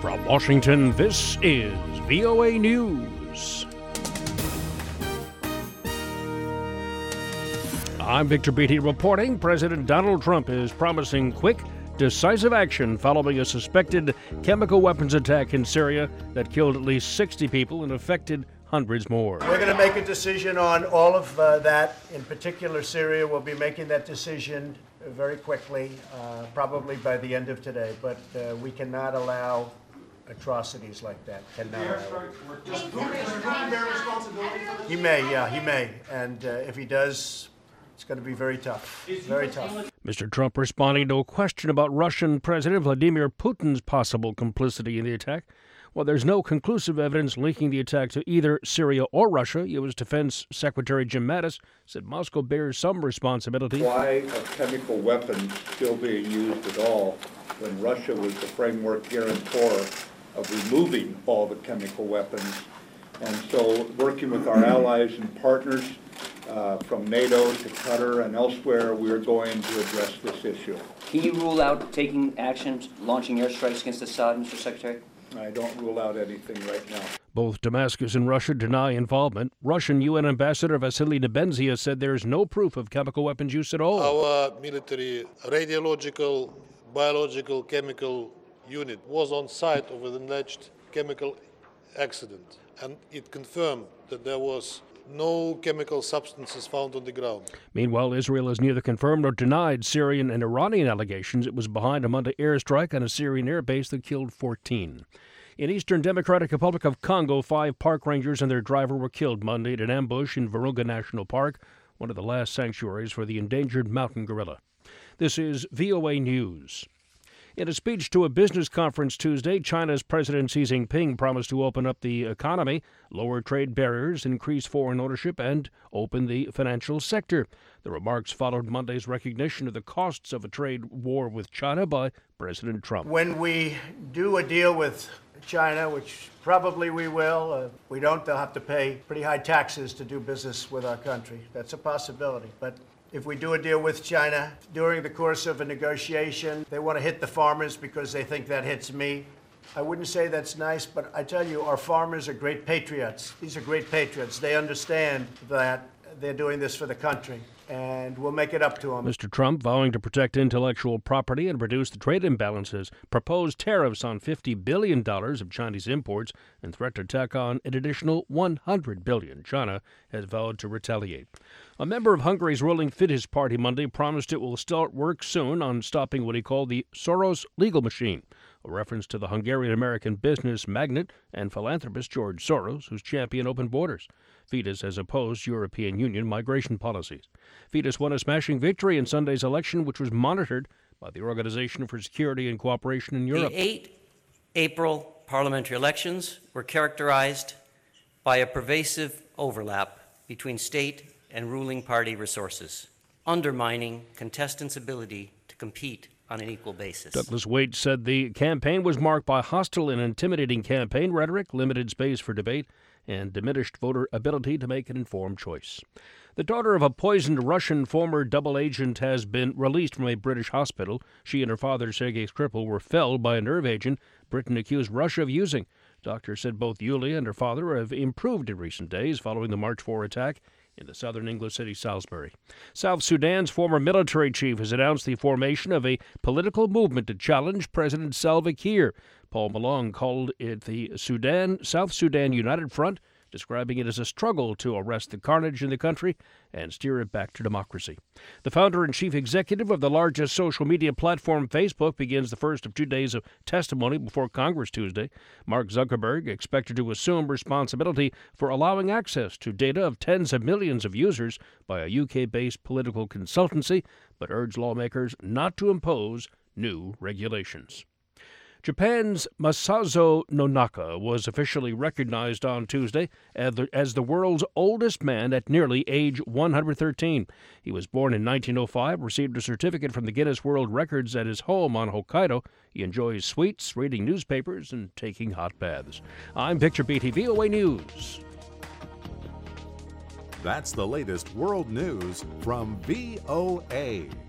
From Washington, this is VOA News. I'm Victor Beatty reporting. President Donald Trump is promising quick, decisive action following a suspected chemical weapons attack in Syria that killed at least 60 people and affected hundreds more. We're going to make a decision on all of that. In particular, Syria. We'll be making that decision very quickly, probably by the end of today. But we cannot allow atrocities like that. He may. And if he does, it's going to be very tough. Very tough. Mr. Trump responding to a question about Russian President Vladimir Putin's possible complicity in the attack. While there's no conclusive evidence linking the attack to either Syria or Russia, U.S. Defense Secretary Jim Mattis said Moscow bears some responsibility. Why are chemical weapons still being used at all when Russia was the framework guarantor of removing all the chemical weapons? And so working with our allies and partners from NATO to Qatar and elsewhere, we are going to address this issue. Can you rule out taking actions, launching airstrikes against Assad, Mr. Secretary? I don't rule out anything right now. Both Damascus and Russia deny involvement. Russian UN Ambassador Vasily Nebenzia said there is no proof of chemical weapons use at all. Our military radiological, biological, chemical unit was on site of an alleged chemical accident, and it confirmed that there was no chemical substances found on the ground. Meanwhile, Israel has neither confirmed nor denied Syrian and Iranian allegations it was behind a Monday airstrike on a Syrian airbase that killed 14. In eastern Democratic Republic of Congo, 5 park rangers and their driver were killed Monday in an ambush in Virunga National Park, one of the last sanctuaries for the endangered mountain gorilla. This is VOA News. In a speech to a business conference Tuesday, China's President Xi Jinping promised to open up the economy, lower trade barriers, increase foreign ownership, and open the financial sector. The remarks followed Monday's recognition of the costs of a trade war with China by President Trump. When we do a deal with China, which probably we will, they'll have to pay pretty high taxes to do business with our country. That's a possibility. But if we do a deal with China, during the course of a negotiation, they want to hit the farmers because they think that hits me. I wouldn't say that's nice, but I tell you, our farmers are great patriots. These are great patriots. They understand that they're doing this for the country, and we'll make it up to them. Mr. Trump, vowing to protect intellectual property and reduce the trade imbalances, proposed tariffs on $50 billion of Chinese imports and threatened to tack on an additional $100 billion. China has vowed to retaliate. A member of Hungary's ruling Fidesz party Monday promised it will start work soon on stopping what he called the Soros legal machine, a reference to the Hungarian-American business magnate and philanthropist George Soros, who's championed open borders. Fidesz has opposed European Union migration policies. Fidesz won a smashing victory in Sunday's election, which was monitored by the Organization for Security and Cooperation in Europe. The 8 April parliamentary elections were characterized by a pervasive overlap between state and ruling party resources, undermining contestants' ability to compete on an equal basis. Douglas Waite said the campaign was marked by hostile and intimidating campaign rhetoric, limited space for debate, and diminished voter ability to make an informed choice. The daughter of a poisoned Russian former double agent has been released from a British hospital. She and her father, Sergei Skripal, were felled by a nerve agent Britain accused Russia of using. Doctors said both Yulia and her father have improved in recent days following the March 4 attack in the southern English city Salisbury. South Sudan's former military chief has announced the formation of a political movement to challenge President Salva Kiir. Paul Malong called it the South Sudan United Front, describing it as a struggle to arrest the carnage in the country and steer it back to democracy. The founder and chief executive of the largest social media platform, Facebook, begins the first of 2 days of testimony before Congress Tuesday. Mark Zuckerberg expected to assume responsibility for allowing access to data of tens of millions of users by a UK-based political consultancy, but urged lawmakers not to impose new regulations. Japan's Masazo Nonaka was officially recognized on Tuesday as the world's oldest man at nearly age 113. He was born in 1905, received a certificate from the Guinness World Records at his home on Hokkaido. He enjoys sweets, reading newspapers, and taking hot baths. I'm Victor Beatty, VOA News. That's the latest world news from VOA.